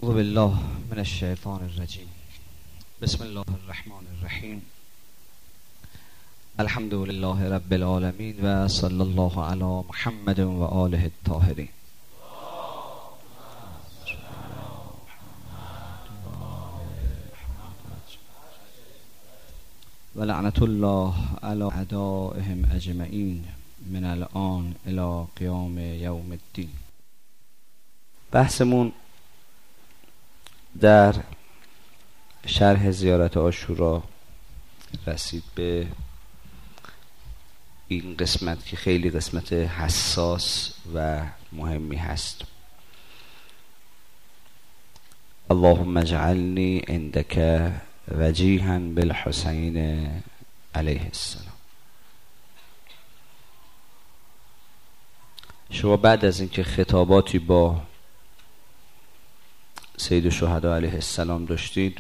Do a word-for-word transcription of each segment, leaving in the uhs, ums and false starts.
اعوذ بالله من الشیطان الرجیم. بسم الله الرحمن الرحیم. الحمد لله رب العالمین و صلی الله علی محمد و آله الطاهرین. و لعنت الله علی اعدائهم اجمعین من الان الی قیام یوم الدین. بحثمون در شرح زیارت عاشورا رسید به این قسمت که خیلی قسمت حساس و مهمی هست. اللهم اجعلنی عندک وجیها بالحسین علیه السلام. شما بعد از اینکه خطاباتی با سید الشهدا علیه السلام داشتید،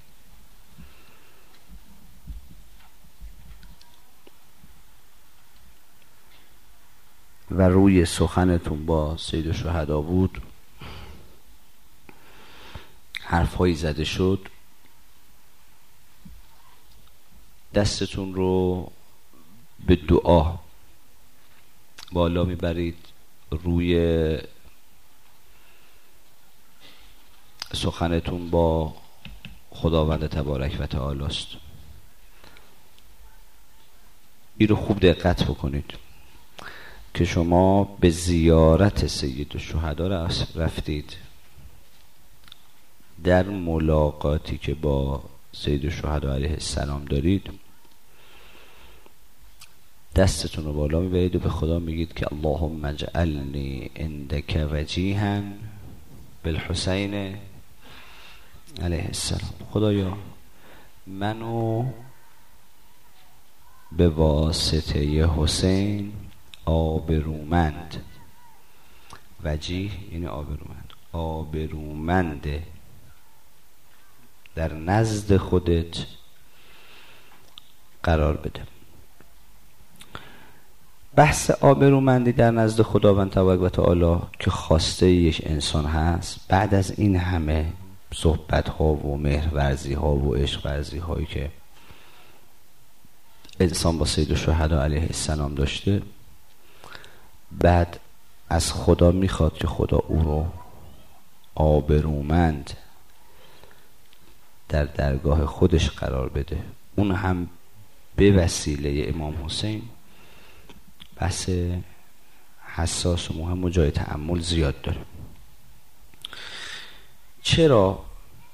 و روی سخنتون با سید الشهدا بود، حرفایی زده شد، دستتون رو به دعا بالا میبرید، روی سخنتون با خداوند تبارک و تعالی است. این رو خوب دقت بکنید که شما به زیارت سید الشهدا رفتید. در ملاقاتی که با سید الشهدا علیه السلام دارید، دستتون رو بالا میبرید و به خدا میگید که اللهم اجعلنی عندک وجیها بالحسین علیه السلام. خدایا منو به واسطه حسین آبرومند، وجیه یعنی آبرومند، آبرومند در نزد خودت قرار بده. بحث آبرومندی در نزد خداوند تبارک و تعالی که خواسته یک انسان هست، بعد از این همه صحبت ها و مهرورزی ها و عشق ورزی هایی که انسان با سید الشهدا علیه السلام داشته، بعد از خدا میخواد که خدا او رو آبرومند در درگاه خودش قرار بده، اون هم به وسیله امام حسین. بحث حساس و مهم و جای تأمل زیاد داره. چرا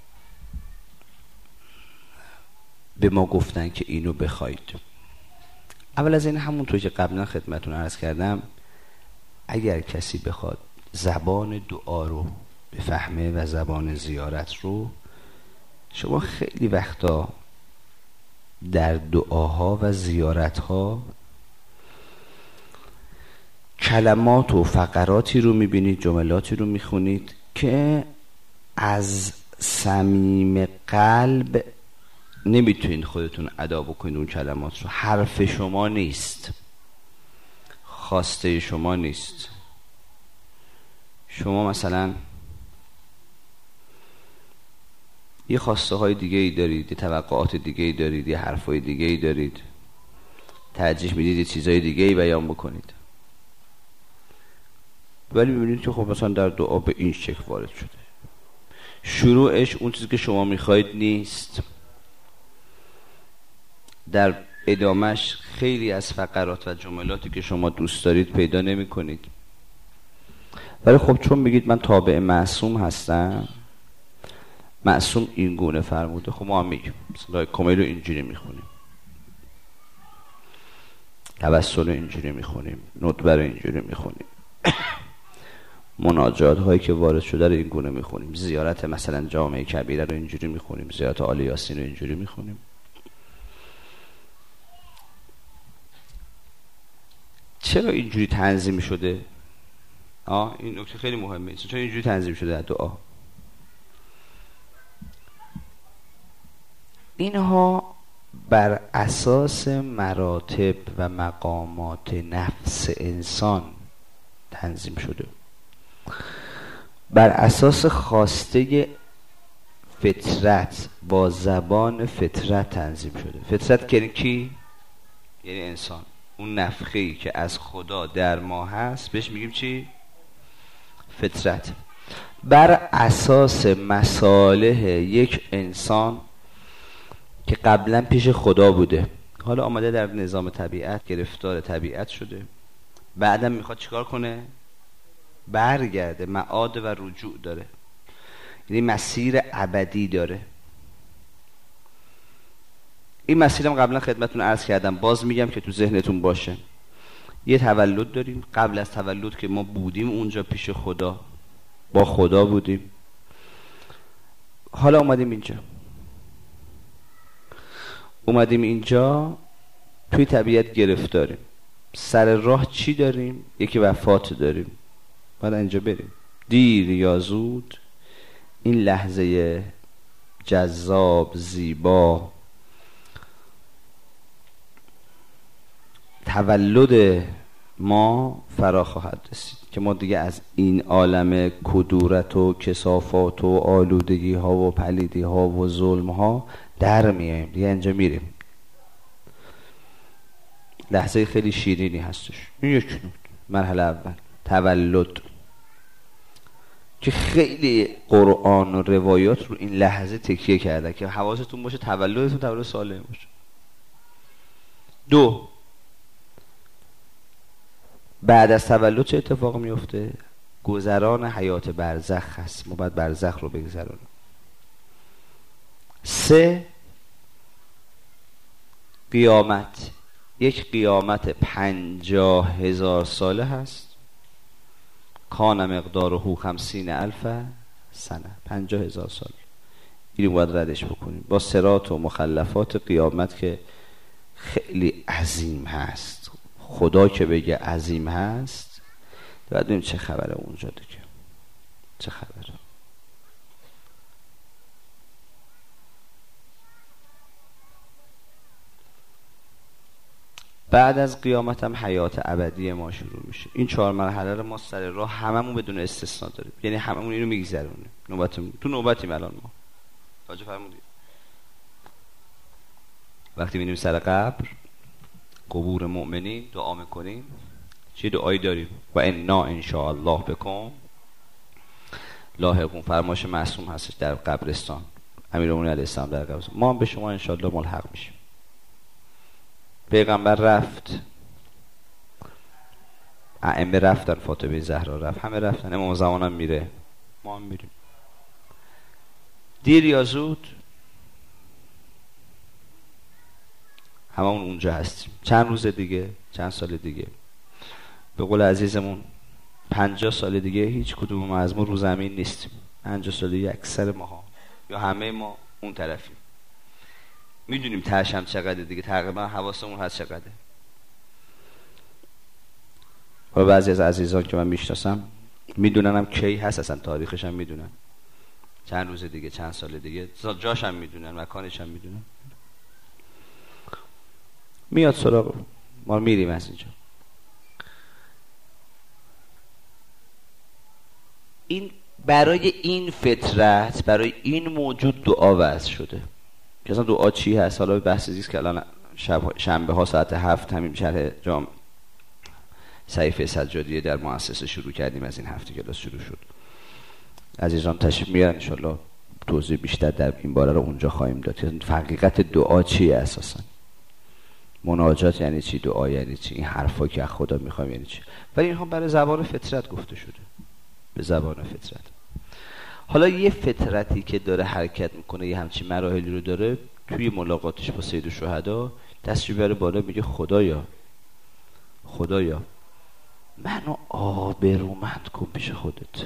به ما گفتن که اینو بخواید؟ اول از این، همونطور که قبلا خدمتون عرض کردم، اگر کسی بخواد زبان دعا رو بفهمه و زبان زیارت رو، شما خیلی وقتا در دعاها و زیارتها کلمات و فقراتی رو میبینید، جملاتی رو میخونید که از صمیم قلب نمیتونید خودتون ادا بکنید. اون کلمات رو، حرف شما نیست، خواسته شما نیست. شما مثلا یه خواسته های دیگه ای دارید، یه توقعات دیگه ای دارید، یه حرف های دیگه ای دارید، ترجیح میدید یه چیزای دیگه ای بیان بکنید، ولی میبینید که خب مثلا در دعا به این شکل وارد شده. شروعش اون چیزی که شما میخواید نیست، در ادامهش خیلی از فقرات و جملاتی که شما دوست دارید پیدا نمی کنید. ولی خب چون میگید من تابع معصوم هستم، معصوم این گونه فرموده، خب ما هم میگیم مثلا کمیل رو اینجوری میخونیم، توسل رو اینجوری میخونیم، ندبه رو اینجوری میخونیم، مناجات هایی که وارد شده رو این گونه میخونیم، زیارت مثلا جامع کبیره رو اینجوری میخونیم، زیارت آل یاسین رو اینجوری میخونیم. چرا اینجوری تنظیم شده؟ آه این نکته خیلی مهمه. چرا اینجوری تنظیم شده در دعا؟ اینها بر اساس مراتب و مقامات نفس انسان تنظیم شده، بر اساس خواسته فطرت با زبان فطرت تنظیم شده. فطرت یعنی کی؟ یعنی انسان. اون نفخه‌ای که از خدا در ما هست بهش میگیم چی؟ فطرت. بر اساس مصالح یک انسان که قبلا پیش خدا بوده، حالا آمده در نظام طبیعت گرفتار طبیعت شده، بعدم میخواد چیکار کنه؟ برگرده. معاد و رجوع داره، یعنی مسیر ابدی داره. این مسیرم قبلا خدمتتون عرض کردم، باز میگم که تو ذهنتون باشه. یه تولد داریم، قبل از تولد که ما بودیم اونجا پیش خدا، با خدا بودیم، حالا اومدیم اینجا اومدیم اینجا توی طبیعت گرفتاریم. سر راه چی داریم؟ یکی وفات داریم، باید اینجا بریم. دیر یا زود این لحظه جذاب، زیبا، تولد ما فرا خواهد رسید که ما دیگه از این عالم کدورت و کثافات و آلودگی ها و پلیدی ها و ظلم ها در میاییم، دیگه اینجا میریم. لحظه خیلی شیرینی هستش. این یک نکته، مرحله اول تولد، که خیلی قرآن و روایات رو این لحظه تکیه کرده که حواستون باشه تولدتون تولد سالم باشه. دو، بعد از تولد چه اتفاق میفته؟ گذران حیات برزخ هست، ما باید برزخ رو بگذرانیم. سه، قیامت. یک قیامت پنجاه هزار ساله هست، کان مقداره خمسین الف سنه، پنجاه هزار سال. اینو باید ردش بکنیم با صراط و مخلفات قیامت که خیلی عظیم هست. خدا که بگه عظیم هست، باید ببینیم چه خبره اونجا دیگه، چه خبره. بعد از قیامت هم حیات ابدی ما شروع میشه. این چهار مرحله رو ما سر راه هممون بدون استثنا داریم، یعنی هممون اینو میگذرونیم. نوبتمون تو نوبتیم الان. ما توجه فرمودید؟ وقتی میریم سر قبر، قبور مؤمنین، دعا میکنیم. چه دعایی داریم؟ و انا ان شاء الله بکم لاحقون. فرمایش معصوم هستش در قبرستان، امیرالمومنین علیه السلام در قبرستان. ما هم به شما ان شاء الله ملحق میشیم. پیغمبر رفت، ائمه رفتن، فاطمه زهرا رفت، همه رفتن، امام زمان هم میره، ما هم میریم. دیر یا زود هممون اونجا هستیم. چند روز دیگه، چند سال دیگه، به قول عزیزمون پنجاه سال دیگه هیچ کدوم ما از ما رو زمین نیستیم. پنجاه سال دیگه اکثر ماها یا همه ما اون طرفیم. میدونیم تهش هم چقدر دیگه، تقریبا حواسمون هست چقدره. و بعضی از عزیزان که من میشناسم میدونن هم کی هست، اصلا تاریخش هم میدونن، چند روز دیگه، چند سال دیگه، جاش هم میدونن، مکانش هم میدونن. میاد سراغ ما، میریم از اینجا. این برای این فطرت، برای این موجود دعا وضع شده. که اصلا دعا چی هست؟ حالا بحث زیست که الان شب شنبه ها ساعت هفت همین شرح جام صحیفه سجادیه در مؤسسه شروع کردیم. از این هفته کلاس شروع شد. عزیزان تشریف میارن ان شاء الله توضیح بیشتر در این باره رو اونجا خواهیم داد. حقیقت دعا چیه اساسا؟ مناجات یعنی چی؟ دعا یعنی چی؟ این حرفا که از خدا میخوایم یعنی چی؟ ولی اینها برای زبان فطرت گفته شده، به زبان فطرت. حالا یه فطرتی که داره حرکت میکنه، یه همچین مراحلی رو داره، توی ملاقاتش با سید الشهدا دستش بره بالا، میگه خدایا خدایا منو آبرومند کن پیش خودت.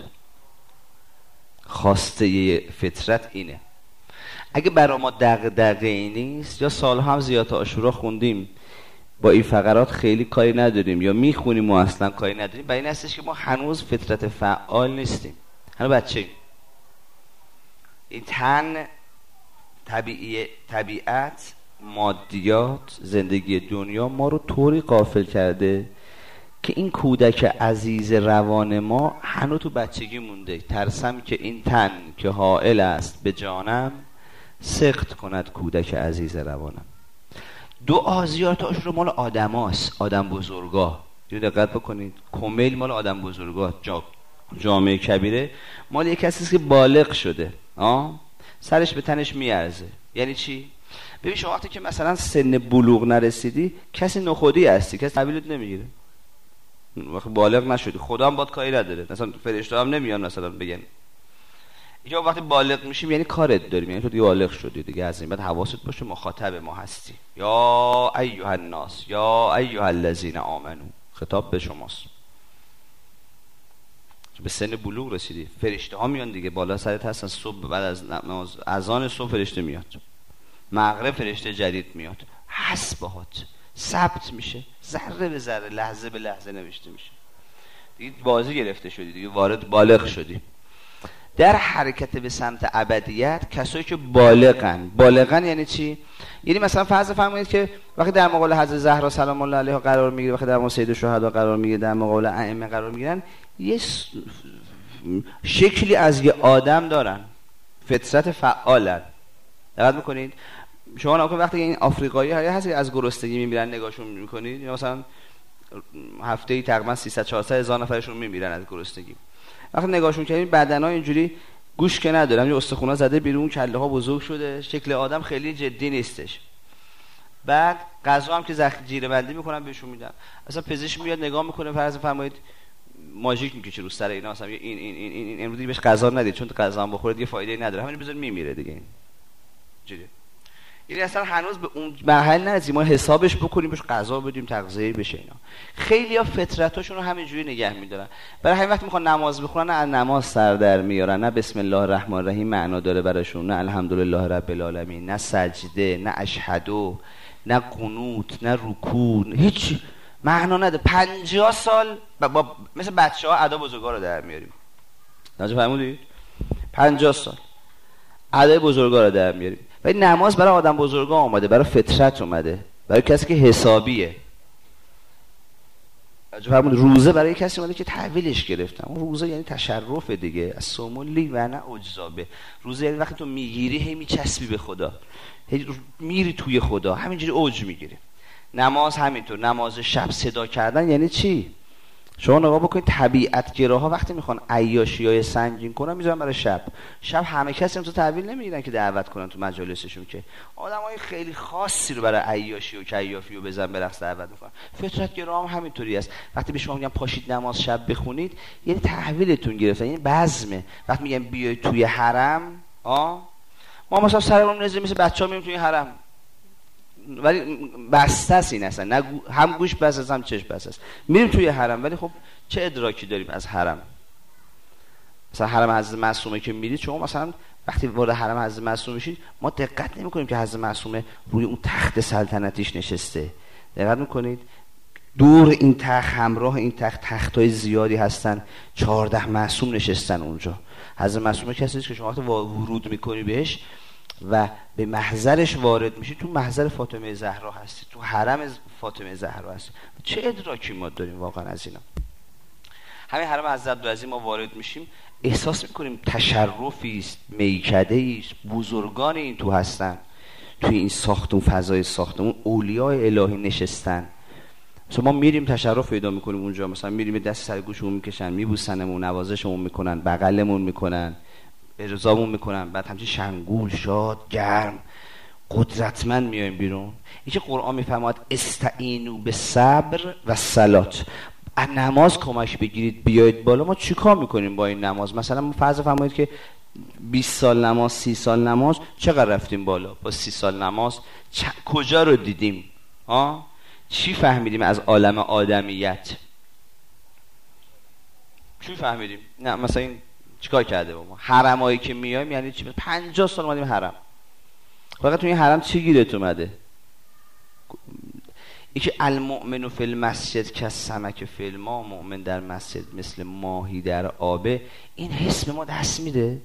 خواسته یه فطرت اینه. اگه برای ما دغدغه‌ای نیست، یا سالها هم زیارت عاشورا خوندیم با این فقرات خیلی کاری نداریم، یا میخونیم و اصلا کاری نداریم، برای این هستش که ما هنوز فطرت فعال نیستیم، هنوز بچه‌ایم. این تن، طبیعی، طبیعت، مادیات، زندگی دنیا ما رو طوری غافل کرده که این کودک عزیز روان ما هنوز تو بچگی مونده. ترسم که این تن که حائل است به جانم، سخت کند کودک عزیز روانم. دعا زیارتاش رو مال آدم هاست، آدم بزرگا. یه دقت بکنید، کمیل مال آدم بزرگا، جا جامعه کبیره مال یک کسی که بالغ شده، آه سرش به تنش میارزه. یعنی چی؟ ببین شما وقتی که مثلا سن بلوغ نرسیدی، کسی نخودی هستی، کسی تحویلت نمیگیره. وقتی بالغ نشدی، خدا هم باید کاری نداره، مثلا فرشته هم نمیان مثلا بگن. یا وقتی بالغ میشیم یعنی کارت داریم، یعنی تو دیگه بالغ شدی دیگه، از این بعد حواست باشه مخاطب ما هستی. یا ایها الناس یا ایها الذین آمنو، خطاب به شماست. به سن بلوغ رسیدی، فرشته ها میان دیگه، بالا سرت هستن. صبح بعد از نماز اذان صبح فرشته میاد، مغرب فرشته جدید میاد، حسبهات ثبت میشه، ذره به ذره، لحظه به لحظه نوشته میشه. دیگه بازی گرفته شدی دیگه، وارد بالغ شدی. در حرکت به سمت ابدیت کسایی که بالغن، بالغن یعنی چی؟ یعنی مثلا فرض فرمایید که وقتی در مقابل حضرت زهرا سلام الله علیها قرار میگیره، وقتی در مقابل سید الشهدا قرار میگیره، در مقابل ائمه قرار میگیرن، یه شکلی از یه آدم دارن، فطرت فعالن. دقت میکنید شما نگاه وقتی این آفریقایی ها هست از گرسنگی میمیرن نگاهشون میکنید، یا مثلا هفته ای تقریبا سیصد چهارصد هزار نفرشون میمیرن از گرسنگی. وقتی نگاهشون کردین بدنها اینجوری گوش که ندارن، یه استخونا زده بیرون، کله ها بزرگ شده، شکل آدم خیلی جدی نیستش. بعد غذا هم که زخیره بندی میکنن بهشون میدن. اصلا پزشک میاد نگاه میکنه، فرض فرمایید ماژیک میکشه رو سر اینا، مثلا این این این این, این امروز بهش غذا ندید چون غذا هم بخوره دیگه فایده نداره، همین بذار میمیره دیگه. اینجوری یعنی اصلا هنوز به اون مرحله نرسیدیم ما حسابش بکنیم، بهش غذا بدیم تغذیه بشه. اینا خیلی‌ها فطرتاشون رو همینجوری نگه می‌دارن. برای همین وقتی میخوان نماز بخونن نه از نماز سر در میارن، نه بسم الله الرحمن الرحیم معنا داره براشون، نه الحمدلله رب العالمین، نه سجده، نه اشهدو، نه قنوت، نه رکوع، هیچ معنا نداره. پنجاه سال با, با مثل بچه‌ها ادا بزرگا رو در میاریم. توجه فرمودید؟ پنجاه سال ادای بزرگا رو در میاریم. ولی نماز برای آدم بزرگا اومده، برای فطرت اومده، برای کسی که حسابیه. فرمود روزه برای کسی اومده که تحویلش گرفتن. اون روزه یعنی تشرف دیگه، از سومولی و نه اجزابه. روزه یعنی وقتی تو میگیری هی میچسبی به خدا، هی میری توی خدا، همینجوری اوج میگیری. نماز همینطور، نماز شب صدا کردن یعنی چی؟ شما نگاه بکنید طبیعت گراها وقتی میخوان عیاشیای سنگین کنن میذارن برای شب. شب همه کسی هم تو تحویل نمیگیرن که دعوت کنن تو مجالسشون، که آدمای خیلی خاصی رو برای عیاشی و کیافی و بزن برقص دعوت میکنن. فطرت گرا هم همینطوری است. وقتی به شما میگن پاشید نماز شب بخونید یعنی تحویلتون گرفتن، یعنی بزمه. وقتی میگن بیاید توی حرم، آ ما مثلا سرمون نزدیک مثل بچه‌ها میریم توی حرم، ولی بسته است این اصلا، نه هم گوش بسته است هم چشم بسته است، میریم توی حرم. ولی خب چه ادراکی داریم از حرم؟ مثلا حرم حضرت معصومه که میرید شما، مثلا وقتی وارد حرم حضرت معصومه میشید ما دقت نمی‌کنیم که حضرت معصومه روی اون تخت سلطنتیش نشسته. دقت می‌کنید دور این تخت، همراه این تخت تختای زیادی هستن، چهارده معصوم نشستن اونجا. حضرت معصومه کسی است که شما وقتی ورود می‌کنی بهش و به محضرش وارد میشی، تو محضر فاطمه زهرا هستی، تو حرم فاطمه زهرا هستی. چه ادراکی ما داریم واقعا از اینا؟ همین حرم حضرت عبدالعزیز ما وارد میشیم احساس میکنیم تشرفی است، میکده است، بزرگان این تو هستن، توی این ساختمون، فضای ساختمون اولیاء الهی نشستن. مثلا ما میریم تشرف پیدا میکنیم اونجا، مثلا میریم دست سر گوشمون میکشن، میبوسنمون، نوازشمون میکنن، بغلمون میکنن، ارضامون میکنن، بعد همچین شنگول، شاد، گرم، قدرتمند میایم بیرون. این که قرآن میفرماد استعینوا بالصبر و الصلات، از نماز کمک بگیرید بیایید بالا. ما چیکار میکنیم با این نماز؟ مثلا ما فرض فرمایید که بیست سال نماز، سی سال نماز، چقدر رفتیم بالا با سی سال نماز؟ چ... کجا رو دیدیم؟ ها؟ چی فهمیدیم از عالم آدمیت؟ چی فهمیدیم؟ نه مثلا این چیکار کرده با ما؟ حرمایی که میایم یعنی چی؟ پنجاه سال اومدیم حرم. فقط تو این حرم چی گیرت اومده؟ این که المؤمن فی المسجد کالسمک فی الماء، مؤمن در مسجد مثل ماهی در آبه. این حس به ما دست میده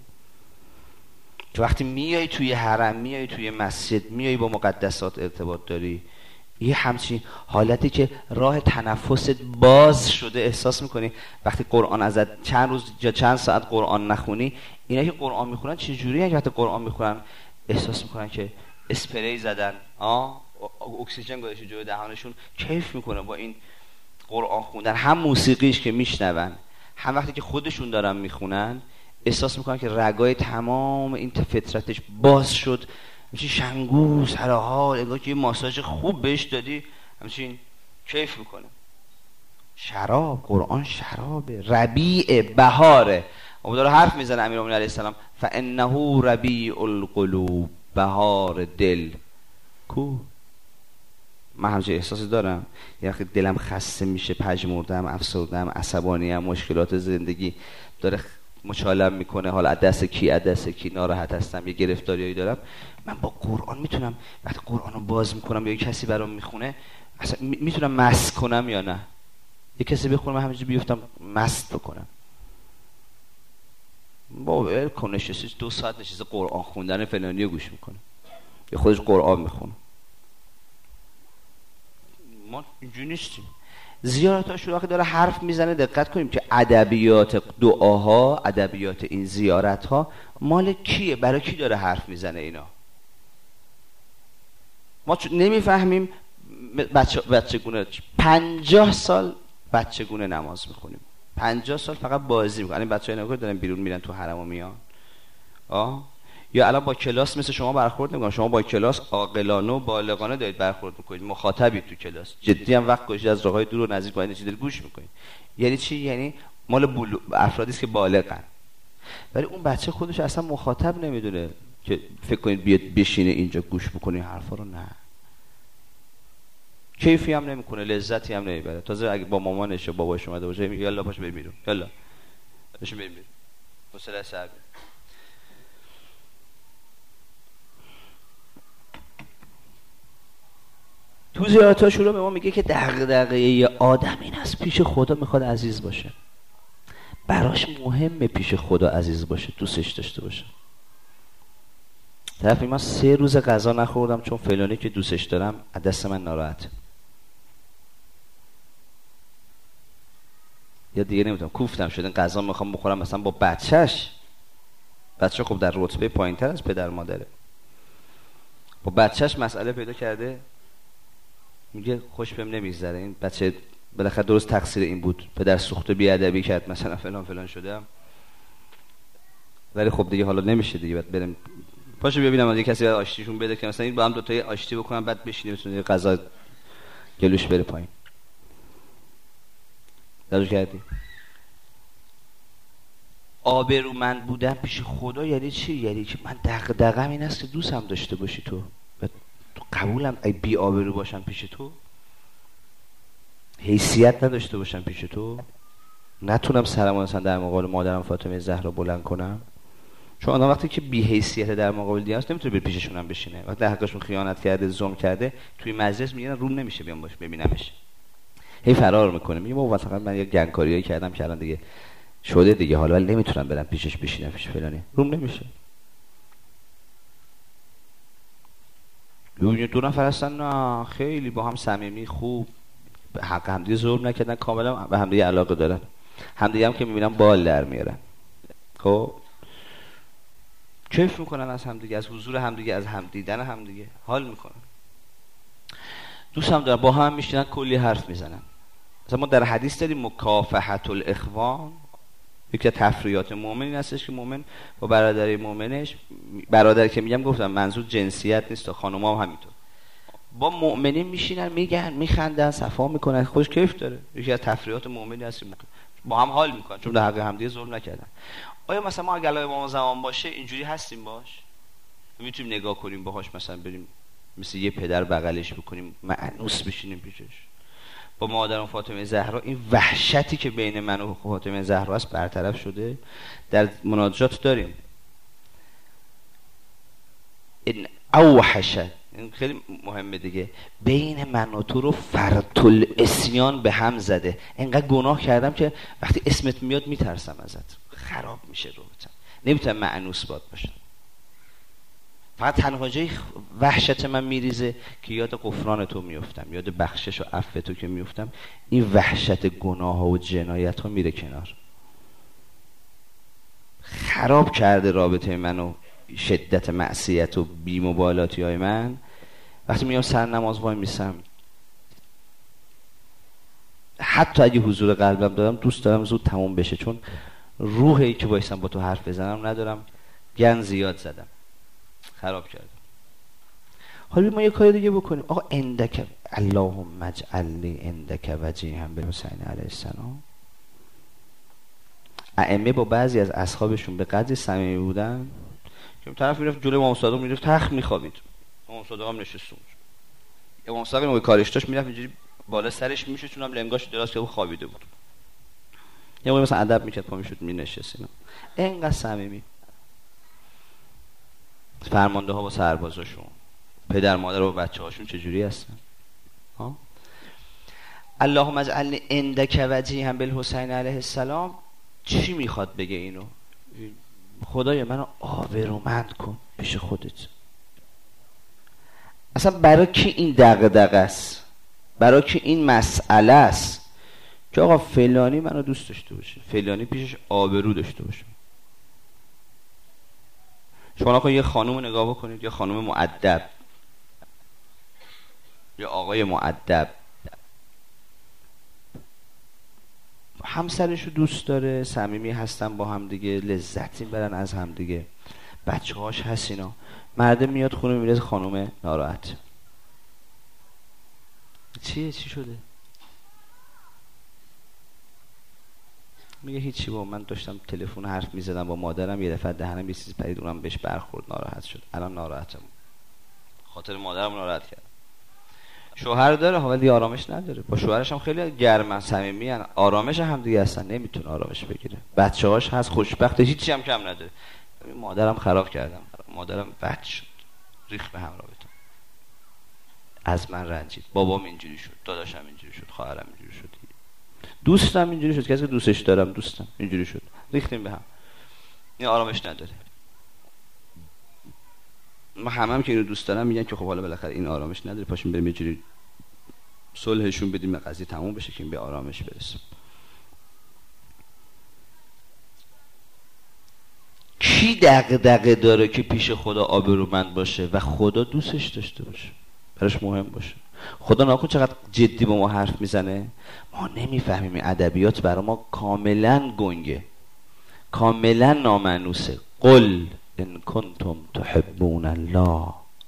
که وقتی میای توی حرم، میای توی مسجد، میای با مقدسات ارتباط داری، یه همچین حالتی که راه تنفست باز شده احساس میکنی وقتی قرآن ازت چند روز یا چند ساعت قرآن نخونی. اینا که قرآن میخونن چه جوریه که وقتی قرآن میخونن احساس میکنن که اسپری زدن، آه اکسیژن گذاشته جلوی دهانشون، کیف میکنه با این قرآن خوندن، هم موسیقیش که میشنون، هم وقتی که خودشون دارن میخونن احساس میکنن که رگای تمام این فطرتش باز شد، همچین شنگوز هر حال، انگار که یه ماساژ خوب بهش دادی، همچین کیف میکنه. شراب، قرآن شرابه، ربیع بهاره. اون داره حرف میزنه امیرالمومنین علیه السلام، فانه ربیع القلوب، بهار دل. کو من همچین احساسی دارم، یه وقتی دلم خسته میشه، پژمردم، افسردم، عصبانیم، مشکلات زندگی داره مچالم میکنه، حالا از دست کی از دست کی ناراحت هستم، یه گرفتاریایی دارم، من با قرآن میتونم وقتی قرآن رو باز میکنم یا یه کسی برام میخونه اصلا میتونم مست کنم یا نه. یه کسی بخونه من همینجوری بیفتم مست بکنم. با کنشش دو ساعت نشسته قرآن خوندن فلانی رو گوش میکنه، یا خودش قرآن میخونه. ما اینجوری نیستیم. زیارت هاشون وقتی داره حرف میزنه دقت کنیم که ادبیات دعاها، ادبیات این زیارت ها مال کیه، برای کی داره حرف میزنه. اینا ما نمیفهمیم. بچه بچگونه پنجاه سال بچگونه نماز میخونیم، پنجاه سال فقط بازی میکنیم. این بچه‌ها اینا دارن بیرون میرن تو حرم و میان، آه یا الان با کلاس مثل شما برخورد نمیکنن. شما با کلاس عاقلانه و بالغانه دارید برخورد میکنید، مخاطبید تو کلاس، جدی هم وقت گذاشتید از راههای دور و نزدیک با این چیز دارید گوش میکنید. یعنی چی؟ یعنی مال بلو... افرادی است که بالغن. ولی اون بچه خودش اصلا مخاطب نمیدونه که فکر کنید بیاد بشینه اینجا گوش بکنه حرفا رو. نه، کیفی هم نمیکنه، لذتی هم نمیبره. تازه اگه با مامانش و باباش اومده باشه یالا پاش بریم بیرون، یالا پاش بریم بیرون، حوصله سر. تو زیارت‌ها شروع به ما میگه که دغدغه یه آدم این است پیش خدا میخواد عزیز باشه، براش مهمه پیش خدا عزیز باشه، دوستش داشته باشه. طرف من سه روز غذا نخوردم چون فلانی که دوستش دارم از دست من ناراحت، یا دیگه نمیتونم کوفتم شدن غذا میخوام بخورم مثلا با بچهش. بچه خب در رتبه پایینتر از پدر مادره، با بچهش مسئله پیدا کرده، میگه خوش بهم نمیگذره این بچه، بالاخره درست تقصیر این بود، پدر سوخته بیادبی کرد مثلا فلان فلان شده، ولی خب دیگه حالا نمیشه دیگه، بعد بریم پاشو ببینم یه کسی بعد آشتیشون بده که مثلا این با هم دو تای آشتی بکنن بعد بشینیم بتونه غذا گلوش بره پایین. درو کردی آبرومند بودن پیش خدا یعنی چی؟ یعنی که من دغدغه‌م این است که دوستم داشته باشی تو، تو قبولم ای بی آبرو باشم پیش تو، حیثیت نداشته باشم پیش تو، نتونم سرمو مثلا در مقابل مادرم فاطمه زهرا بلند کنم. چون آدم وقتی که بی حیثیت در مقابل دیگران نمیتونه بره پیششون هم بشینه. وقتی در حقشون خیانت کرده، ظلم کرده، توی مجلس میگن روم نمیشه بیام باش ببینمش، هی فرار میکنه، میگه بابا مثلا من یه گنگکاریایی کردم که الان دیگه شده دیگه، حالا ولی نمیتونم برم پیشش بشینم پیش فلانی، روم نمیشه. یه دو نفر هستن نه خیلی با هم صمیمی خوب، به حق همدیگه ظلم نکردن، کاملا به همدیگه علاقه دارن، همدیگه هم که میبینن بال در میارن، خب کیف میکنن از همدیگه، از حضور همدیگه، از هم دیدن همدیگه حال میکنن، دوست هم دارن، با هم میشینن کلی حرف میزنن. مثلا ما در حدیث داریم مکافحة الاخوان، یکی از تفریحات مؤمن این هستش که مؤمن با برادر مؤمنش، برادر که میگم گفتم منظور جنسیت نیست، خانوما هم همینطور، با مؤمنین میشینن میگن میخندن صفا میکنن، خوش کیف داره. یکی از تفریحات مؤمنی هست، با هم حال میکنن چون در حق همدیگه ظلم نکردن. آیا مثلا ما اگه ما زمان باشه اینجوری هستیم باش؟ میتونیم نگاه کنیم باهاش، مثلا بریم مثل یه پدر بغلش بکنیم، مأنوس بشینیم پیشش؟ با مادرم فاطمه زهرا این وحشتی که بین من و فاطمه زهرا است برطرف شده. در مناجات داریم این اوحش، این خیلی مهمه دیگه، بین من و تو رو فرط العصیان به هم زده، اینقدر گناه کردم که وقتی اسمت میاد میترسم ازت، خراب میشه روحتم، نمیتونم مأنوس باد باشم. فقط تنها جای وحشت من میریزه که یاد غفران تو میفتم، یاد بخشش و عفو تو که میفتم، این وحشت گناه ها و جنایت ها میره کنار. خراب کرده رابطه منو شدت معصیت و بی‌مبالاتی های من. وقتی میام سر نماز وای میسم، حتی اگه حضور قلبم دارم دوست دارم زود تموم بشه، چون روحی که وایسم با تو حرف بزنم ندارم، گن زیاد زدم، خراب کردم. حالا ما یه کاری دیگه بکنیم. آقا اندک اللهم اجعلنی اندک وجیها بالحسین علیه السلام. ائمه با بعضی از اصحابشون به قدری صمیمی بودن که طرف میرفت جلوی امام صادق میرفت تخت میخوابید، امام صادق هم نشسته بود، امام صادق موقع کارش داشت میرفت اینجوری بالا سرش میشه، چون هم لنگاش دراز که خوابیده بود، یه موقع مثلا ادب میکرد پا میشد مینشست. اینا اینقدر صمیمی. فرمانده ها با سربازاشون، پدر مادر و بچه هاشون چجوری هستن؟ ها؟ اللهم اجعلنی عندک وجیها بالحسین علیه السلام. چی میخواد بگه اینو؟ خدای منو آبرومند کن پیش خودت. اصلا برای کی این دغدغه است؟ برای کی این مسئله است که آقا فلانی منو دوست داشته باشه، فلانی پیشش آبرو داشته باشه؟ شما آقا یه خانوم نگاه بکنید، یه خانوم مؤدب، یه آقای مؤدب، همسرشو دوست داره، صمیمی هستن با هم دیگه، لذت میبرن از هم دیگه، بچه‌هاش هست اینا. مرد میاد خونه میره خانوم ناراحت. چیه؟ چی شده؟ میگه هیچی با من داشتم تلفن حرف میزدم با مادرم، یه دفعه دهنم یه چیزی پرید، اونم بهش برخورد، ناراحت شد، الان ناراحتم، خاطر مادرم ناراحت کرد. شوهر داره ولی آرامش نداره، با شوهرش هم خیلی گرمن صمیمیان، آرامش هم دیگه اصلا نمیتونه آرامش بگیره، بچه‌هاش هست، خوشبخته، هیچی هم کم نداره. مادرم خراب کردم، مادرم بد شد، ریخت به هم رابطه، از من رنجید، بابام اینجوری شد، داداشم اینجوری شد، خواهرم اینجوری شد، دوستم اینجوری شد، کسی که دوستش دارم دوستم اینجوری شد، ریختیم به هم. این آرامش نداره. ما همه هم که اینو دوست دارم میگن که خب حالا بالاخره این آرامش نداره، پاشیم بریم یه جوری صلحشون بدیم، قضیه تموم بشه که این به آرامش برسه. کی دغدغه داره که پیش خدا آبرومند باشه و خدا دوستش داشته باشه، براش مهم باشه؟ خدا ناکن چقدر جدی با ما حرف میزنه، ما نمیفهمیم. این ادبیات برای ما کاملا گنگه، کاملا نامانوسه. قل ان کنتم تحبون الله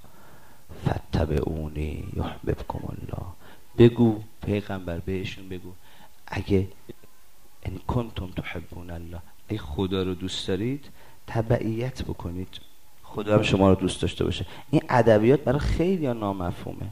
فاتبعونی یحببکم الله. بگو پیغمبر بهشون بگو اگه ان کنتم تحبون الله، ای خدا رو دوست دارید تبعیت بکنید، خدا هم شما رو دوست داشته باشه. این ادبیات برای خیلی ها نامفهومه.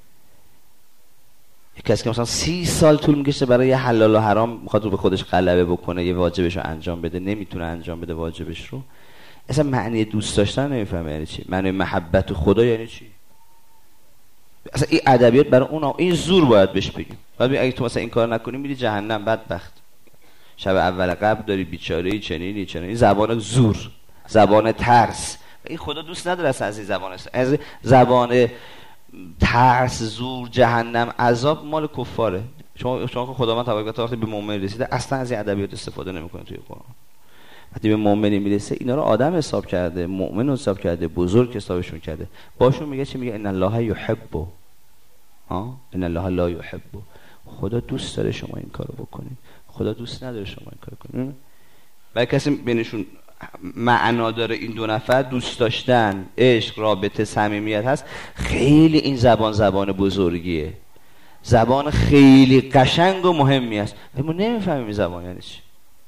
یک کسی که مثلا سی سال طول میکشه برای یه حلال و حرام میخواد رو به خودش غلبه بکنه، یه واجبش رو انجام بده، نمیتونه انجام بده واجبش رو، اصلا معنی دوست داشتن نمیفهمه یعنی چی، معنی محبت خدا یعنی چی. اصلا این ادبیات برای اون این زور باید بهش بگیم. بعد اگه تو مثلا این کار نکنی میری جهنم، بدبخت، شب اول قبر داری، بیچاره‌ای، چنینی چنینی. این زبان زور، زبان ترس. این خدا دوست نداره اصلا از این زبان، از زبان ترس، زور، جهنم، عذاب مال کفاره. شما شما که خداوند تبارک و تعالی وقتی به مؤمن رسیده اصلا از این ادبیات استفاده نمیکنه توی قرآن. وقتی به مؤمنی میرسه اینا رو آدم حساب کرده، مؤمن رو حساب کرده، بزرگ حسابشون کرده، باشون میگه چی؟ میگه ان الله یحب، ها ان الله لا یحب. خدا دوست داره شما این کارو بکنید، خدا دوست نداره شما این کارو کنید. بعد کسی بینشون معنا داره این دو نفر دوست داشتن، عشق، رابطه، صمیمیت هست، خیلی این زبان زبان بزرگیه، زبان خیلی قشنگ و مهمی است، ولی ما نمیفهمیم این زبان یعنی چی.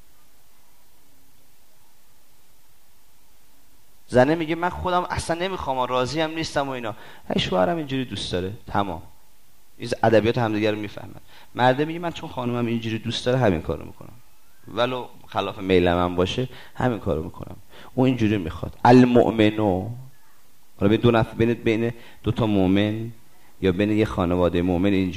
زنه میگه من خودم اصلا نمیخوام، راضی هم نیستم و اینا، ای شوهرم اینجوری دوست داره، تمام. این ادبیات همدیگه رو میفهمن. مرده میگه من چون خانومم اینجوری دوست داره همین کارو میکنم، ولو خلاف میلم هم باشه همین کارو میکنم، اون اینجوری میخواد. المؤمنو، حالا بین دو نفر، بین بین دو تا مؤمن یا بین یه خانواده مؤمن اینجوری